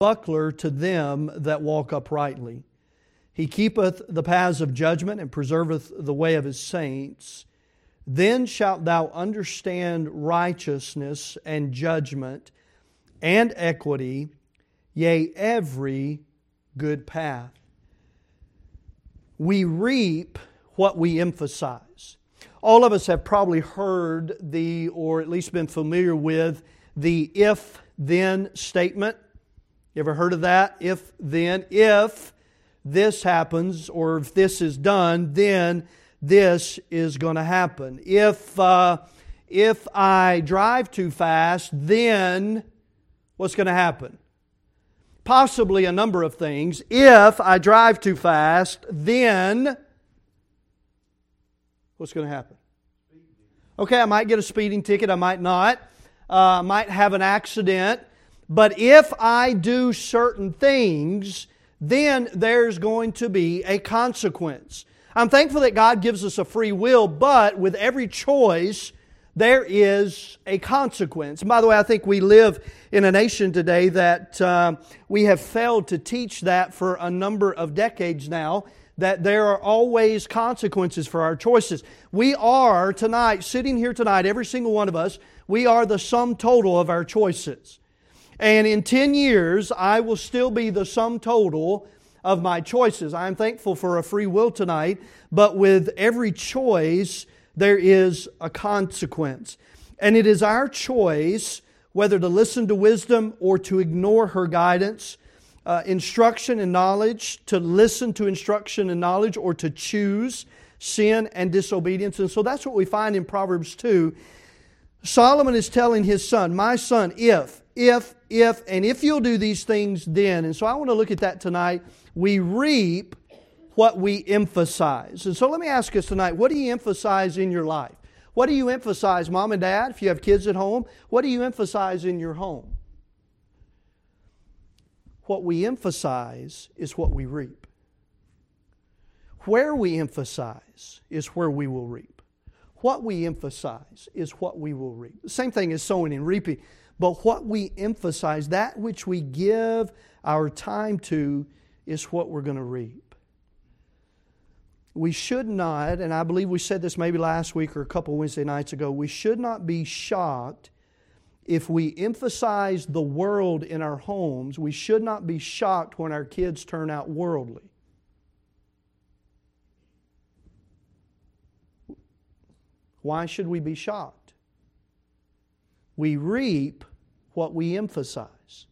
buckler to them that walk uprightly. He keepeth the paths of judgment and preserveth the way of His saints. Then shalt thou understand righteousness and judgment and equity, yea, every good path. We reap what we emphasize. All of us have probably heard or at least been familiar with the if-then statement. You ever heard of that? If-then. If this happens, or if this is done, then this is going to happen. If I drive too fast, then what's going to happen? Possibly a number of things. If I drive too fast, then what's going to happen? Okay, I might get a speeding ticket, I might not. I might have an accident. But if I do certain things, then there's going to be a consequence. I'm thankful that God gives us a free will, but with every choice, there is a consequence. And by the way, I think we live in a nation today that we have failed to teach that for a number of decades now, that there are always consequences for our choices. We are tonight, sitting here tonight, every single one of us, we are the sum total of our choices. And in 10 years, I will still be the sum total of my choices. I am thankful for a free will tonight, but with every choice, there is a consequence. And it is our choice whether to listen to wisdom or to ignore her guidance, instruction and knowledge, to listen to instruction and knowledge, or to choose sin and disobedience. And so that's what we find in Proverbs 2. Solomon is telling his son, my son, if, and if you'll do these things, then. And so I want to look at that tonight. We reap what we emphasize. And so let me ask us tonight, what do you emphasize in your life? What do you emphasize, Mom and Dad, if you have kids at home? What do you emphasize in your home? What we emphasize is what we reap. Where we emphasize is where we will reap. What we emphasize is what we will reap. The same thing as sowing and reaping. But what we emphasize, that which we give our time to, is what we're going to reap. We should not, and I believe we said this maybe last week or a couple Wednesday nights ago, we should not be shocked if we emphasize the world in our homes. We should not be shocked when our kids turn out worldly. Why should we be shocked? We reap what we emphasize.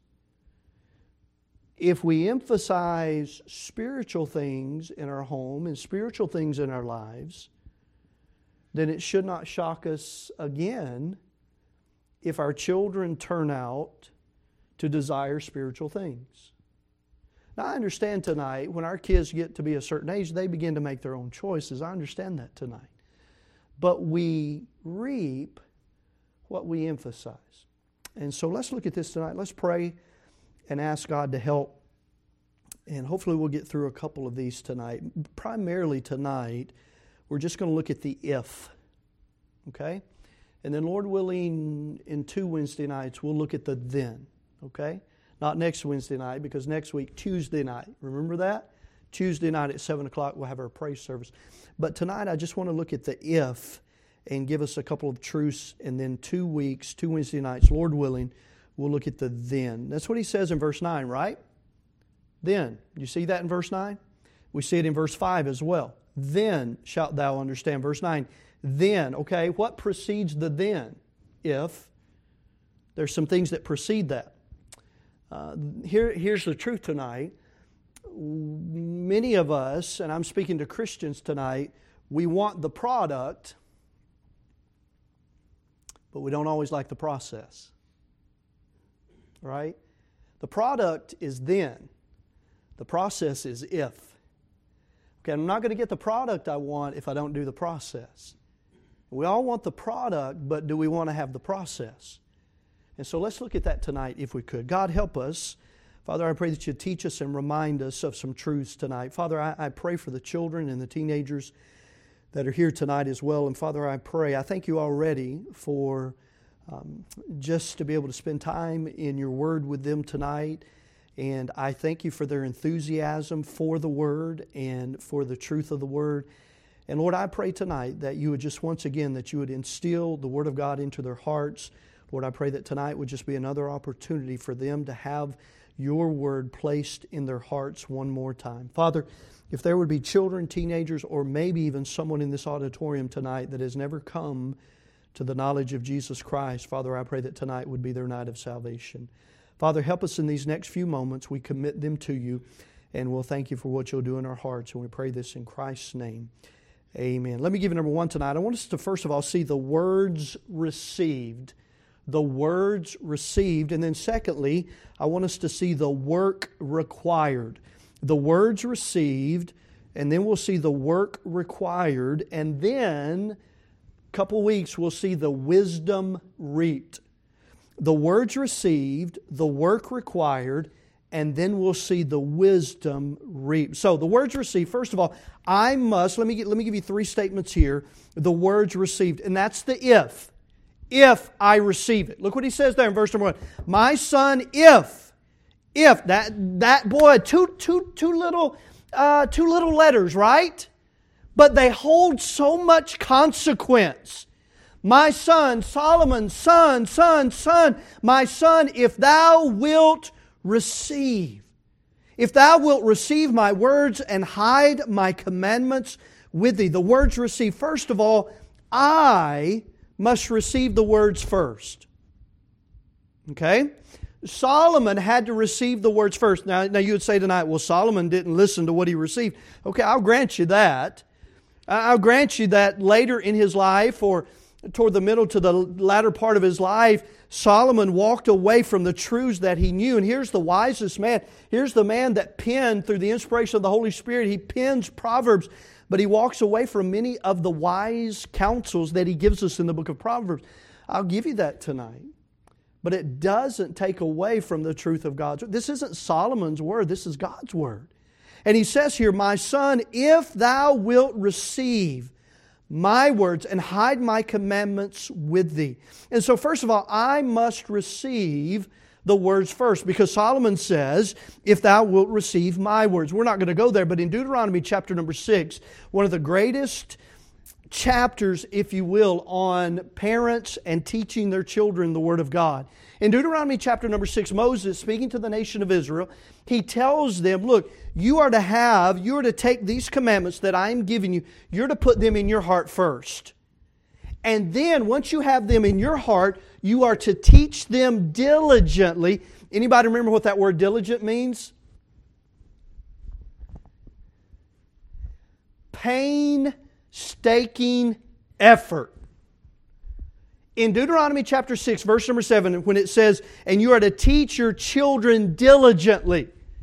If we emphasize spiritual things in our home and spiritual things in our lives, then it should not shock us again if our children turn out to desire spiritual things. Now, I understand tonight, when our kids get to be a certain age, they begin to make their own choices. I understand that tonight. But we reap what we emphasize. And so let's look at this tonight. Let's pray and ask God to help. And hopefully we'll get through a couple of these tonight. Primarily tonight, we're just going to look at the if. Okay? And then, Lord willing, in 2 Wednesday nights, we'll look at the then. Okay? Not next Wednesday night, because next week, Tuesday night. Remember that? Tuesday night at 7 o'clock, we'll have our praise service. But tonight, I just want to look at the if and give us a couple of truths. And then 2 weeks, 2 Wednesday nights, Lord willing, we'll look at the then. That's what he says in verse 9, right? Then. You see that in verse 9? We see it in verse 5 as well. Then shalt thou understand. Verse 9, then. Okay, what precedes the then? If. There's some things that precede that. Here's the truth tonight. Many of us, and I'm speaking to Christians tonight, we want the product, but we don't always like the process. Right? The product is then. The process is if. Okay, I'm not going to get the product I want if I don't do the process. We all want the product, but do we want to have the process? And so let's look at that tonight if we could. God, help us. Father, I pray that you teach us and remind us of some truths tonight. Father, I pray for the children and the teenagers that are here tonight as well. And Father, I thank you already for just to be able to spend time in your word with them tonight. And I thank You for their enthusiasm for the Word and for the truth of the Word. And Lord, I pray tonight that You would just once again, that You would instill the Word of God into their hearts. Lord, I pray that tonight would just be another opportunity for them to have Your Word placed in their hearts one more time. Father, if there would be children, teenagers, or maybe even someone in this auditorium tonight that has never come to the knowledge of Jesus Christ, Father, I pray that tonight would be their night of salvation. Father, help us in these next few moments. We commit them to You, and we'll thank You for what You'll do in our hearts. And we pray this in Christ's name. Amen. Let me give you number one tonight. I want us to first of all see the words received. The words received. And then secondly, I want us to see the work required. The words received, and then we'll see the work required, and then a couple weeks we'll see the wisdom reaped. The words received, the work required, and then we'll see the wisdom reaped. So the words received, first of all, I must, let me give you three statements here. The words received, and that's the if. If I receive it. Look what he says there in verse number 1. My son, if that boy, two little letters, right? But they hold so much consequence. My son, Solomon, son, my son, if thou wilt receive. If thou wilt receive my words and hide my commandments with thee. The words receive. First of all, I must receive the words first. Okay? Solomon had to receive the words first. Now you would say tonight, well, Solomon didn't listen to what he received. Okay, I'll grant you that. I'll grant you that later in his life, or toward the middle to the latter part of his life, Solomon walked away from the truths that he knew. And here's the wisest man. Here's the man that penned, through the inspiration of the Holy Spirit, he pens Proverbs. But he walks away from many of the wise counsels that he gives us in the book of Proverbs. I'll give you that tonight. But it doesn't take away from the truth of God's word. This isn't Solomon's word. This is God's word. And he says here, my son, if thou wilt receive my words and hide my commandments with thee. And so first of all, I must receive the words first, because Solomon says, if thou wilt receive my words. We're not going to go there, but in Deuteronomy chapter number 6, one of the greatest chapters, if you will, on parents and teaching their children the Word of God. In Deuteronomy chapter number 6, Moses, speaking to the nation of Israel, he tells them, look, you are to take these commandments that I am giving you, you're to put them in your heart first. And then, once you have them in your heart, you are to teach them diligently. Anybody remember what that word diligent means? Painstaking effort. In Deuteronomy chapter 6, verse number 7, when it says, and you are to teach your children diligently.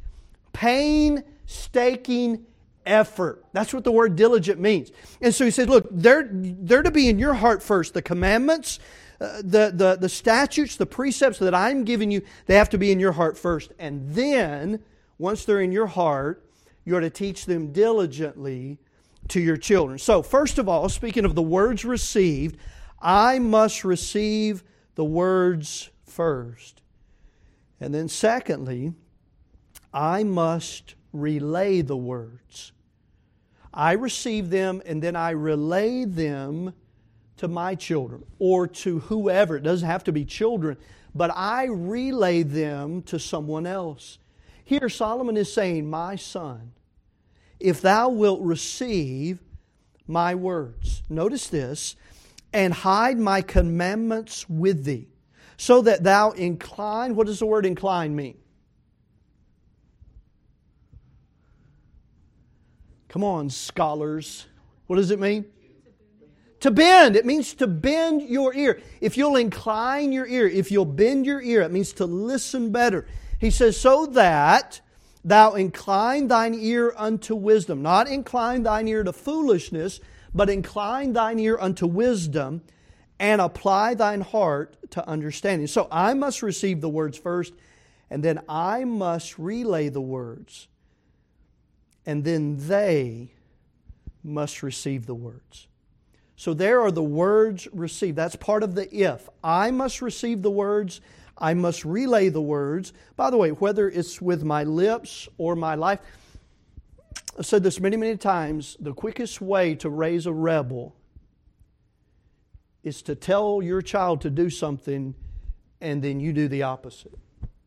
Painstaking effort. That's what the word diligent means. And so he said, look, they're to be in your heart first. The commandments, the statutes, the precepts that I'm giving you, they have to be in your heart first. And then, once they're in your heart, you're to teach them diligently to your children. So, first of all, speaking of the words received, I must receive the words first. And then secondly, I must relay the words. I receive them and then I relay them to my children or to whoever. It doesn't have to be children, but I relay them to someone else. Here Solomon is saying, my son, if thou wilt receive my words, notice this, and hide my commandments with thee, so that thou incline. What does the word incline mean? Come on, scholars. What does it mean? To bend. It means to bend your ear. If you'll incline your ear, if you'll bend your ear, it means to listen better. He says, so that thou incline thine ear unto wisdom. Not incline thine ear to foolishness, but incline thine ear unto wisdom and apply thine heart to understanding. So I must receive the words first, and then I must relay the words. And then they must receive the words. So there are the words received. That's part of the if. I must receive the words. I must relay the words. By the way, whether it's with my lips or my life, I've said this many, many times, the quickest way to raise a rebel is to tell your child to do something and then you do the opposite.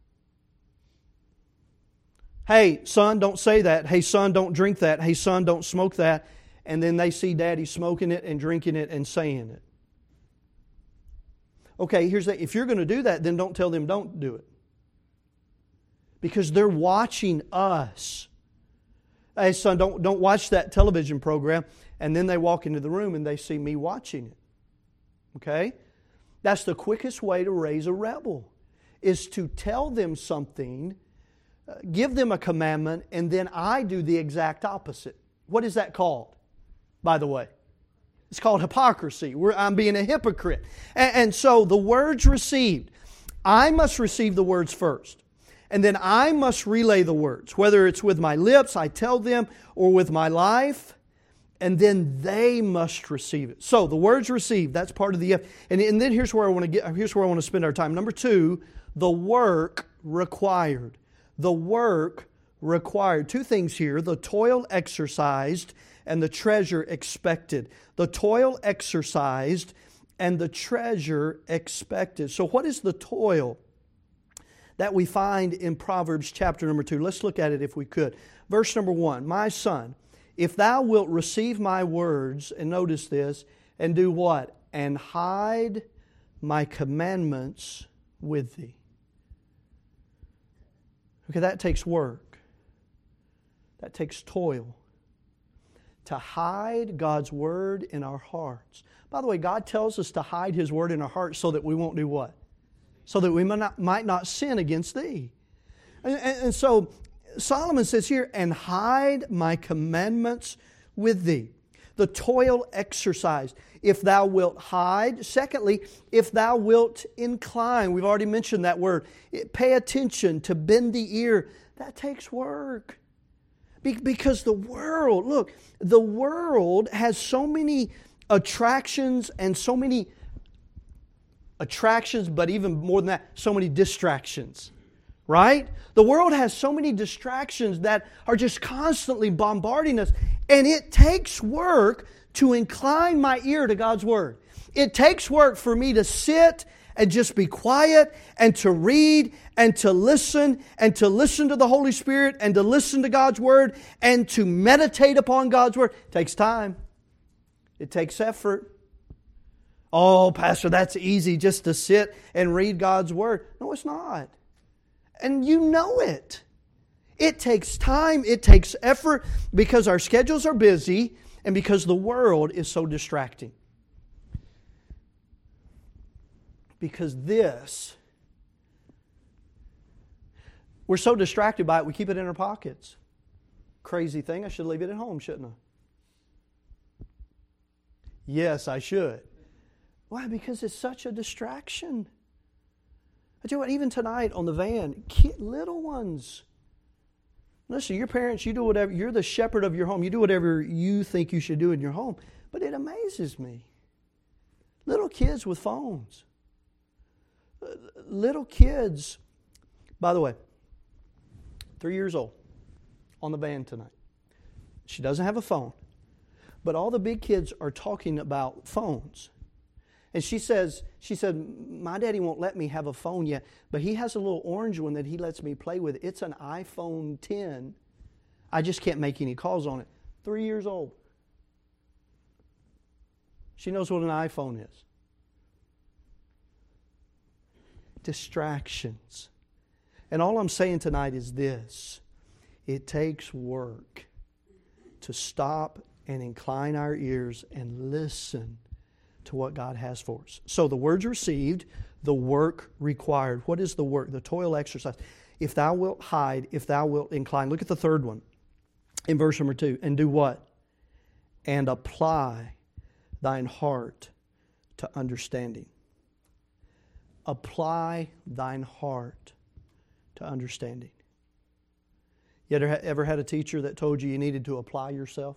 Hey, son, don't say that. Hey, son, don't drink that. Hey, son, don't smoke that. And then they see daddy smoking it and drinking it and saying it. Okay, here's the, if you're going to do that, then don't tell them don't do it. Because they're watching us. Hey, son, don't watch that television program. And then they walk into the room and they see me watching it. Okay? That's the quickest way to raise a rebel, is to tell them something, give them a commandment, and then I do the exact opposite. What is that called, by the way? It's called hypocrisy. I'm being a hypocrite. And so the words received, I must receive the words first. And then I must relay the words. Whether it's with my lips, I tell them, or with my life. And then they must receive it. So the words received, that's part of the... And then here's where I want to spend our time. Number 2, the work required. The work required. 2 things here. The toil exercised and the treasure expected. The toil exercised and the treasure expected. So what is the toil that we find in Proverbs chapter number 2? Let's look at it if we could. Verse number 1, my son, if thou wilt receive my words, and notice this, and do what? And hide my commandments with thee. Okay, that takes work. That takes toil. To hide God's Word in our hearts. By the way, God tells us to hide His Word in our hearts so that we won't do what? So that we might not sin against Thee. And so Solomon says here, and hide my commandments with thee. The toil exercised. If thou wilt hide. Secondly, if thou wilt incline. We've already mentioned that word. Pay attention, to bend the ear. That takes work. Because the world, look, the world has so many attractions and so many attractions, but even more than that, so many distractions. Right? The world has so many distractions that are just constantly bombarding us. And it takes work to incline my ear to God's Word. It takes work for me to sit and just be quiet and to read and to listen to the Holy Spirit and to listen to God's Word and to meditate upon God's Word. It takes time. It takes effort. Oh, Pastor, that's easy just to sit and read God's Word. No, it's not. And you know it. It takes time, it takes effort, because our schedules are busy and because the world is so distracting. Because we're so distracted by it, we keep it in our pockets. Crazy thing, I should leave it at home, shouldn't I? Yes, I should. Why? Because it's such a distraction. I tell you what, even tonight on the van, little ones. Listen, your parents, you do whatever, you're the shepherd of your home. You do whatever you think you should do in your home. But it amazes me. Little kids with phones. Little kids, by the way, 3 years old, on the van tonight. She doesn't have a phone. But all the big kids are talking about phones. And she said, my daddy won't let me have a phone yet, but he has a little orange one that he lets me play with. It's an iPhone 10. I just can't make any calls on it. 3 years old. She knows what an iPhone is. Distractions. And all I'm saying tonight is this. It takes work to stop and incline our ears and listen to what God has for us. So the words received, the work required. What is the work? The toil exercise. If thou wilt hide, if thou wilt incline. Look at the third one in verse number 2. And do what? And apply thine heart to understanding. Apply thine heart to understanding. You ever had a teacher that told you needed to apply yourself?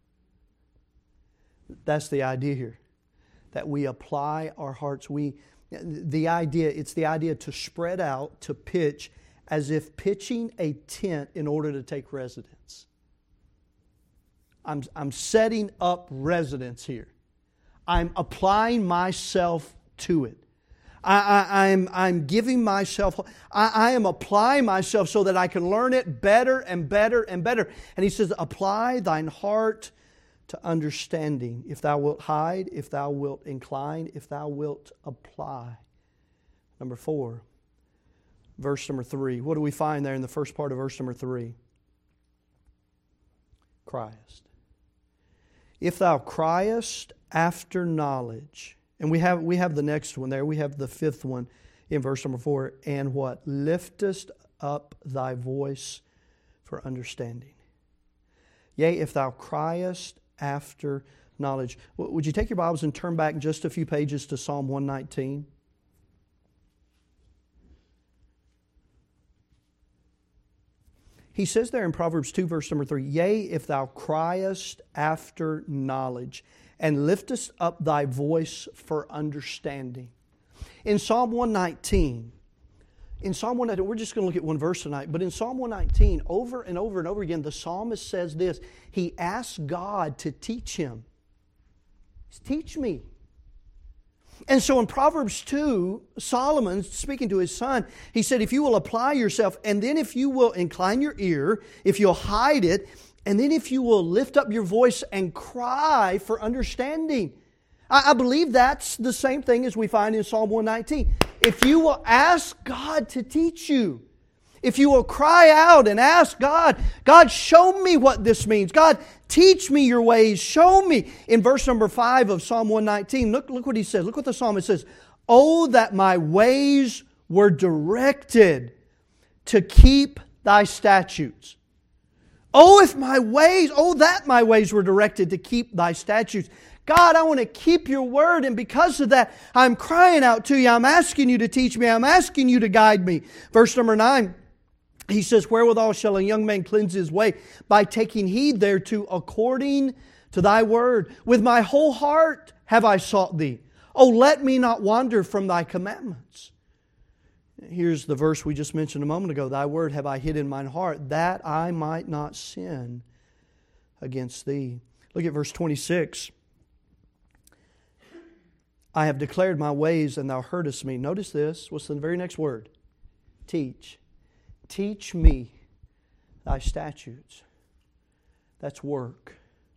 That's the idea here. That we apply our hearts. We It's the idea to spread out, to pitch, as if pitching a tent in order to take residence. I'm setting up residence here. I'm applying myself to it. I'm giving myself, I am applying myself so that I can learn it better and better and better. And he says, apply thine heart to understanding. If thou wilt hide, if thou wilt incline, if thou wilt apply. Number 4, verse number 3. What do we find there in the first part of verse number 3? Criest. If thou criest after knowledge. And we have the next one there. We have the 5th one in verse number 4. And what? Liftest up thy voice for understanding. Yea, if thou criest after knowledge. Would you take your Bibles and turn back just a few pages to Psalm 119? He says there in Proverbs 2, verse number 3, Yea, if thou criest after knowledge, and liftest up thy voice for understanding. In Psalm 119, we're just going to look at one verse tonight, but in Psalm 119, over and over and over again, the psalmist says this. He asks God to teach him. Teach me. And so in Proverbs 2, Solomon, speaking to his son, he said, if you will apply yourself, and then if you will incline your ear, if you'll hide it, and then if you will lift up your voice and cry for understanding. I believe that's the same thing as we find in Psalm 119. If you will ask God to teach you, if you will cry out and ask God, God, show me what this means. God, teach me your ways. Show me. In verse number 5 of Psalm 119, look what he says. Look what the psalmist says. Oh, that my ways were directed to keep thy statutes. Oh, that my ways were directed to keep thy statutes. God, I want to keep your word, and because of that, I'm crying out to you. I'm asking you to teach me. I'm asking you to guide me. Verse number 9, he says, wherewithal shall a young man cleanse his way? By taking heed thereto according to thy word. With my whole heart have I sought thee. Oh, let me not wander from thy commandments. Here's the verse we just mentioned a moment ago. Thy word have I hid in mine heart, that I might not sin against thee. Look at verse 26. I have declared my ways, and thou heardest me. Notice this. What's the very next word? Teach. Teach me thy statutes. That's work.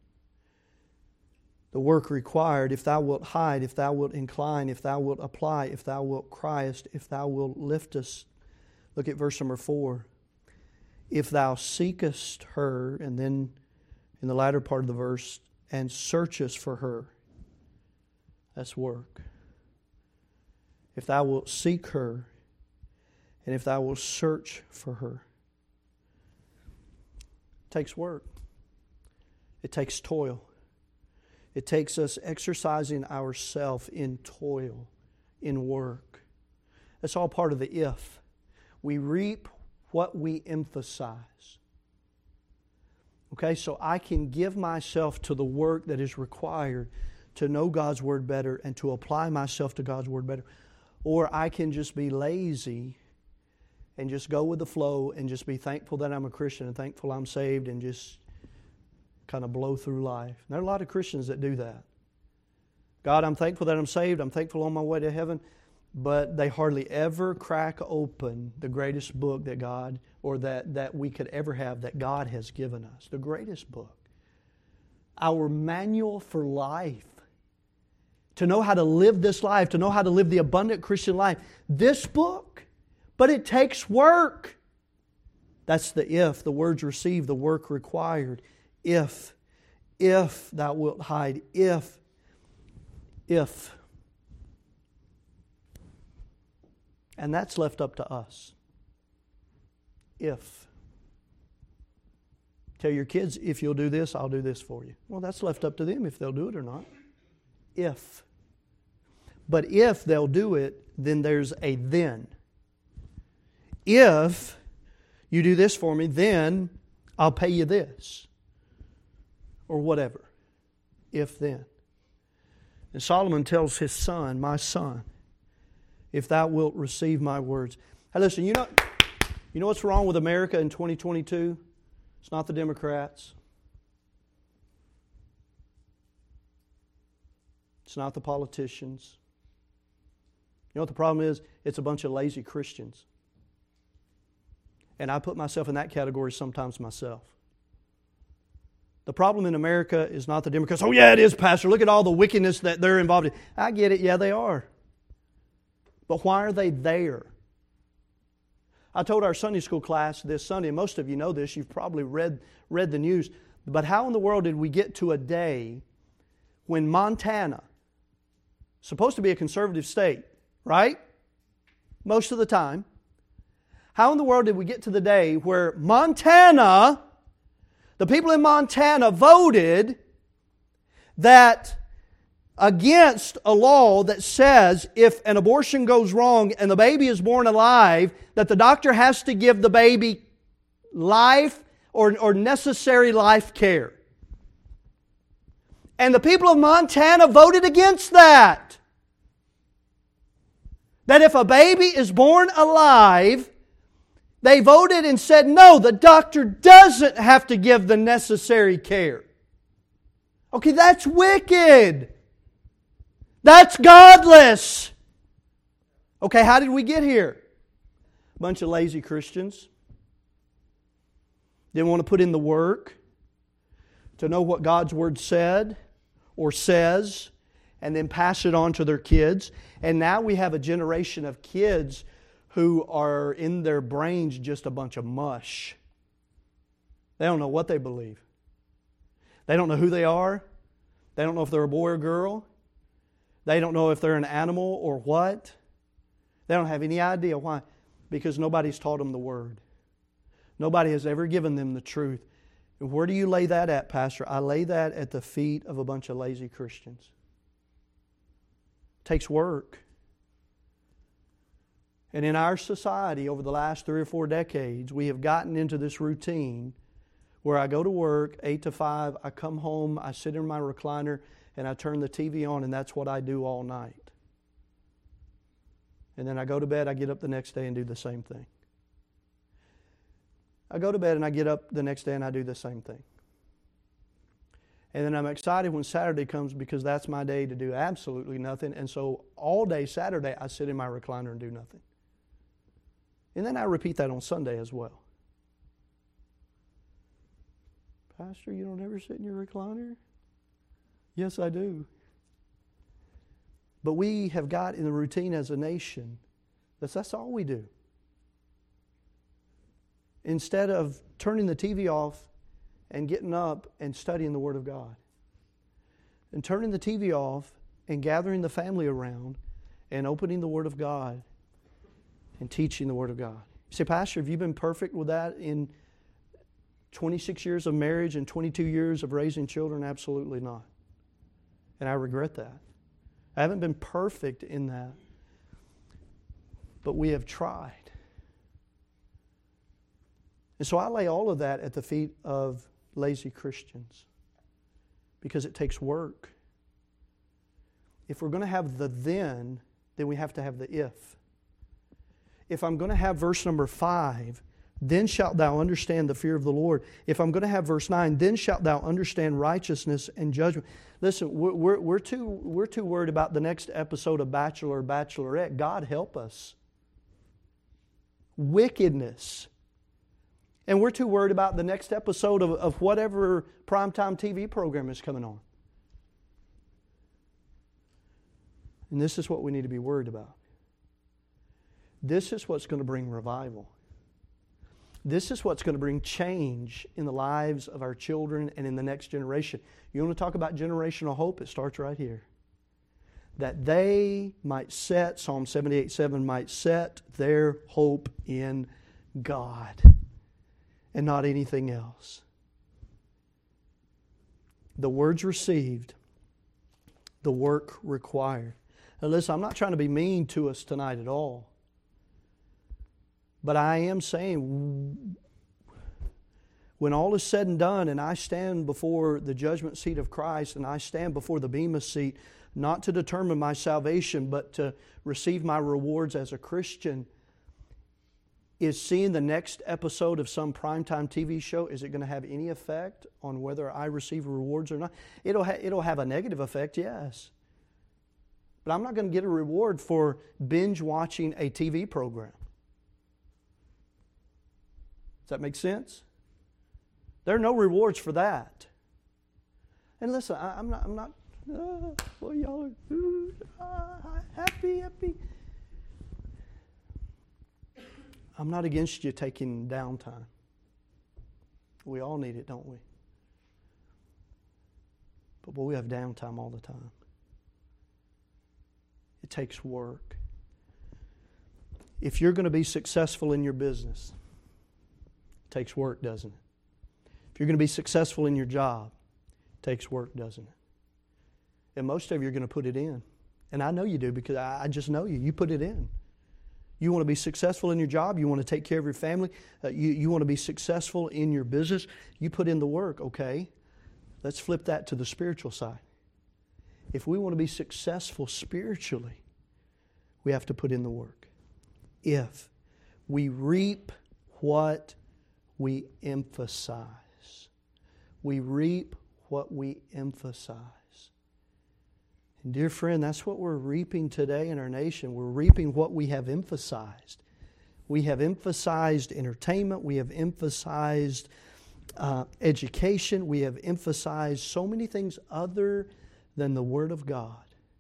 The work required, if thou wilt hide, if thou wilt incline, if thou wilt apply, if thou wilt criest, if thou wilt lift us. Look at verse number 4. If thou seekest her, and then in the latter part of the verse, and searchest for her. That's work. If thou wilt seek her, and if thou wilt search for her. It takes work. It takes toil. It takes us exercising ourselves in toil, in work. That's all part of the if. We reap what we emphasize. Okay, so I can give myself to the work that is required to know God's Word better and to apply myself to God's Word better. Or I can just be lazy and just go with the flow and just be thankful that I'm a Christian and thankful I'm saved and just kind of blow through life. And there are a lot of Christians that do that. God, I'm thankful that I'm saved. I'm thankful on my way to heaven. But they hardly ever crack open the greatest book that God, or that we could ever have, that God has given us. The greatest book. Our manual for life. To know how to live this life, to know how to live the abundant Christian life. This book, but it takes work. That's the if, the words received, the work required. If thou wilt hide, if. And that's left up to us. If. Tell your kids, if you'll do this, I'll do this for you. Well, that's left up to them if they'll do it or not. If. But if they'll do it, then there's a then. If you do this for me, then I'll pay you this. Or whatever. If then. And Solomon tells his son, my son, if thou wilt receive my words. Hey, listen, you know what's wrong with America in 2022? It's not the Democrats. It's not the politicians. You know what the problem is? It's a bunch of lazy Christians. And I put myself in that category sometimes myself. The problem in America is not the Democrats. Oh yeah, it is, Pastor. Look at all the wickedness that they're involved in. I get it. Yeah, they are. But why are they there? I told our Sunday school class this Sunday, and most of you know this, you've probably read the news, but how in the world did we get to a day when Montana, supposed to be a conservative state, right? Most of the time. How in the world did we get to the day where Montana, the people in Montana voted that against a law that says if an abortion goes wrong and the baby is born alive, that the doctor has to give the baby life or necessary life care. And the people of Montana voted against that. That if a baby is born alive, they voted and said, no, the doctor doesn't have to give the necessary care. Okay, that's wicked. That's godless. Okay, how did we get here? A bunch of lazy Christians. Didn't want to put in the work to know what God's Word said or says and then pass it on to their kids. And now we have a generation of kids who are in their brains just a bunch of mush. They don't know what they believe. They don't know who they are. They don't know if they're a boy or girl. They don't know if they're an animal or what. They don't have any idea why. Because nobody's taught them the Word. Nobody has ever given them the truth. And where do you lay that at, Pastor? I lay that at the feet of a bunch of lazy Christians. It takes work. And in our society, over the last 3 or 4 decades, we have gotten into this routine where I go to work, 8 to 5, I come home, I sit in my recliner, and I turn the TV on, and that's what I do all night. And then I go to bed, I get up the next day and do the same thing. I go to bed and I get up the next day and I do the same thing. And then I'm excited when Saturday comes because that's my day to do absolutely nothing. And so all day Saturday I sit in my recliner and do nothing. And then I repeat that on Sunday as well. Pastor, you don't ever sit in your recliner? Yes, I do. But we have got in the routine as a nation that's all we do. Instead of turning the TV off and getting up and studying the Word of God. And turning the TV off and gathering the family around and opening the Word of God and teaching the Word of God. You say, Pastor, have you been perfect with that in 26 years of marriage and 22 years of raising children? Absolutely not. And I regret that. I haven't been perfect in that. But we have tried. And so I lay all of that at the feet of lazy Christians because it takes work. If we're going to have the then we have to have the if. If I'm going to have verse number 5, then shalt thou understand the fear of the Lord. If I'm going to have verse 9, then shalt thou understand righteousness and judgment. Listen, we're too worried about the next episode of Bachelor or Bachelorette. God help us. Wickedness. And we're too worried about the next episode of whatever primetime TV program is coming on. And this is what we need to be worried about. This is what's going to bring revival. This is what's going to bring change in the lives of our children and in the next generation. You want to talk about generational hope? It starts right here. That they might set, Psalm 78:7, might set their hope in God and not anything else. The words received, the work required. Now listen, I'm not trying to be mean to us tonight at all. But I am saying when all is said and done and I stand before the judgment seat of Christ and I stand before the Bema seat, not to determine my salvation, but to receive my rewards as a Christian, is seeing the next episode of some primetime TV show, is it going to have any effect on whether I receive rewards or not? It'll have a negative effect, yes. But I'm not going to get a reward for binge watching a TV program. Does that make sense? There are no rewards for that. And listen, I'm not. Well, y'all are happy. I'm not against you taking downtime. We all need it, don't we? But boy, we have downtime all the time. It takes work. If you're going to be successful in your business, it takes work, doesn't it? If you're going to be successful in your job, it takes work, doesn't it? And most of you are going to put it in. And I know you do because I just know you. You put it in. You want to be successful in your job. You want to take care of your family. You want to be successful in your business. You put in the work, okay? Let's flip that to the spiritual side. If we want to be successful spiritually, we have to put in the work. If we reap what we emphasize. We reap what we emphasize. And dear friend, that's what we're reaping today in our nation. We're reaping what we have emphasized. We have emphasized entertainment. We have emphasized education. We have emphasized so many things other than the Word of God.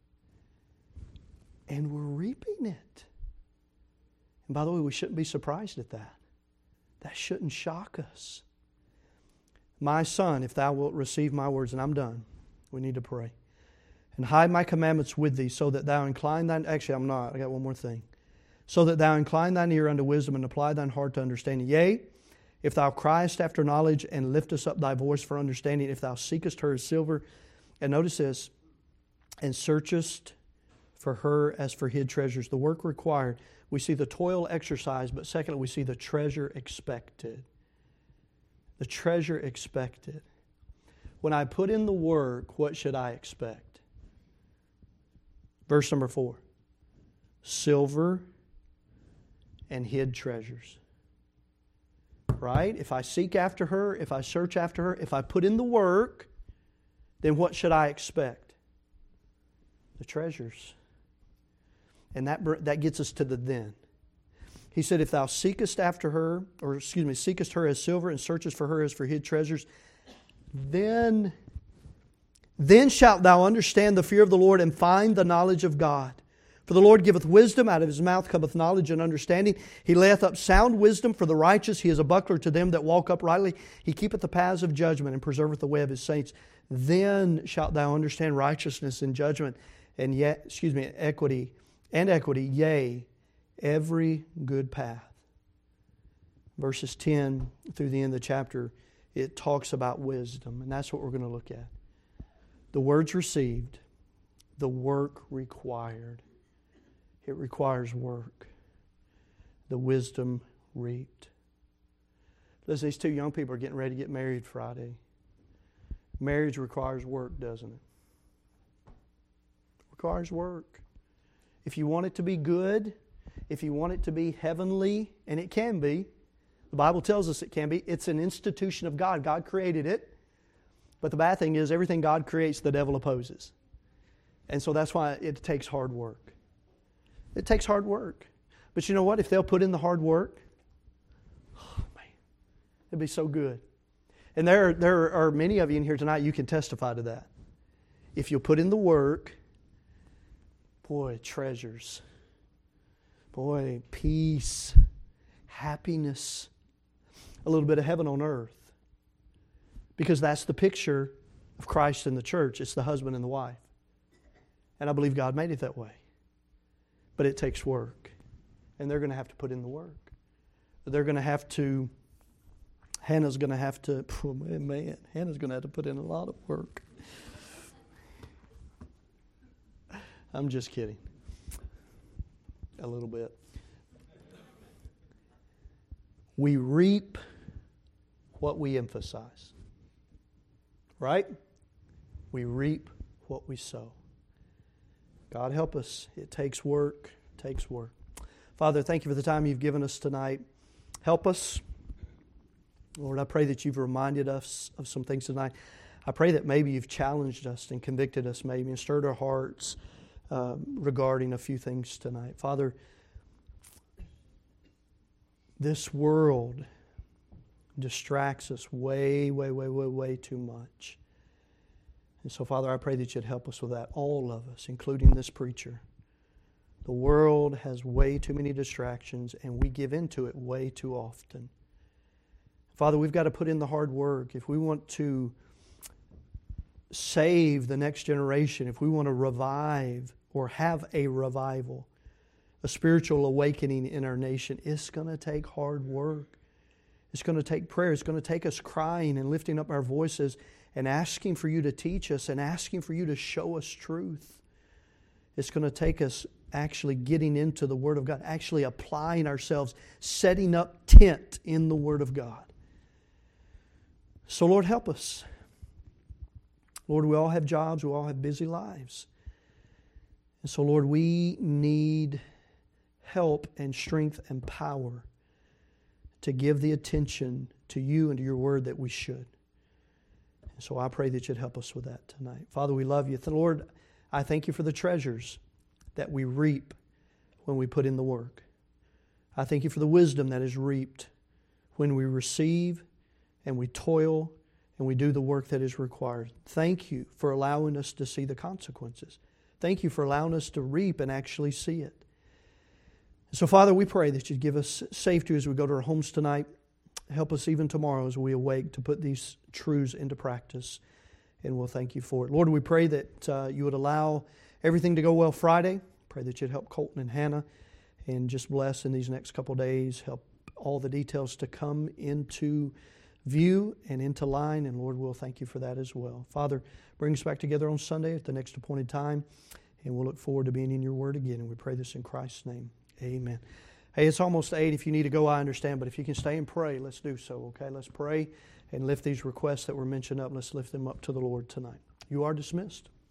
And we're reaping it. And by the way, we shouldn't be surprised at that. That shouldn't shock us. My son, if thou wilt receive my words, and I'm done. We need to pray. And hide my commandments with thee, so that thou incline thine... Actually, I'm not. I got one more thing. So that thou incline thine ear unto wisdom, and apply thine heart to understanding. Yea, if thou criest after knowledge, and liftest up thy voice for understanding, if thou seekest her as silver... And notice this, and searchest for her as for hid treasures. The work required. We see the toil exercised, but secondly, we see the treasure expected. The treasure expected. When I put in the work, what should I expect? Verse number 4. Silver and hid treasures. Right? If I seek after her, if I search after her, if I put in the work, then what should I expect? The treasures. And that gets us to the then. He said, if thou seekest after her, seekest her as silver and searchest for her as for hid treasures, then shalt thou understand the fear of the Lord and find the knowledge of God. For the Lord giveth wisdom, out of His mouth cometh knowledge and understanding. He layeth up sound wisdom for the righteous. He is a buckler to them that walk uprightly. He keepeth the paths of judgment and preserveth the way of His saints. Then shalt thou understand righteousness and judgment and equity, yea, every good path. Verses 10 through the end of the chapter, it talks about wisdom, and that's what we're going to look at. The words received, the work required. It requires work. The wisdom reaped. Listen, these two young people are getting ready to get married Friday. Marriage requires work, doesn't it? It requires work. If you want it to be good, if you want it to be heavenly, and it can be, the Bible tells us it can be, it's an institution of God. God created it. But the bad thing is, everything God creates, the devil opposes. And so that's why it takes hard work. It takes hard work. But you know what? If they'll put in the hard work, oh man, it'd be so good. And there are many of you in here tonight, you can testify to that. If you'll put in the work, boy, treasures. Boy, peace, happiness, a little bit of heaven on earth. Because that's the picture of Christ and the church. It's the husband and the wife. And I believe God made it that way. But it takes work. And they're going to have to put in the work. They're going to have to, Hannah's going to have to, Hannah's going to have to put in a lot of work. I'm just kidding. A little bit. We reap what we emphasize. Right? We reap what we sow. God help us. It takes work. It takes work. Father, thank you for the time you've given us tonight. Help us. Lord, I pray that you've reminded us of some things tonight. I pray that maybe you've challenged us and convicted us maybe and stirred our hearts regarding a few things tonight. Father, this world distracts us way too much. And so, Father, I pray that you'd help us with that, all of us, including this preacher. The world has way too many distractions, and we give into it way too often. Father, we've got to put in the hard work. If we want to save the next generation, if we want to revive or have a revival, a spiritual awakening in our nation, it's going to take hard work. It's going to take prayer. It's going to take us crying and lifting up our voices and asking for you to teach us and asking for you to show us truth. It's going to take us actually getting into the Word of God, actually applying ourselves, setting up tent in the Word of God. So, Lord, help us. Lord, we all have jobs. We all have busy lives. And so, Lord, we need help and strength and power to give the attention to you and to your Word that we should. And so I pray that you'd help us with that tonight. Father, we love you. Lord, I thank you for the treasures that we reap when we put in the work. I thank you for the wisdom that is reaped when we receive and we toil and we do the work that is required. Thank you for allowing us to see the consequences. Thank you for allowing us to reap and actually see it. So, Father, we pray that you'd give us safety as we go to our homes tonight. Help us even tomorrow as we awake to put these truths into practice. And we'll thank you for it. Lord, we pray that you would allow everything to go well Friday. Pray that you'd help Colton and Hannah and just bless in these next couple days. Help all the details to come into view and into line. And Lord, we'll thank you for that as well. Father, bring us back together on Sunday at the next appointed time. And we'll look forward to being in your word again. And we pray this in Christ's name. Amen. Hey, it's almost 8. If you need to go, I understand. But if you can stay and pray, let's do so, okay? Let's pray and lift these requests that were mentioned up. Let's lift them up to the Lord tonight. You are dismissed.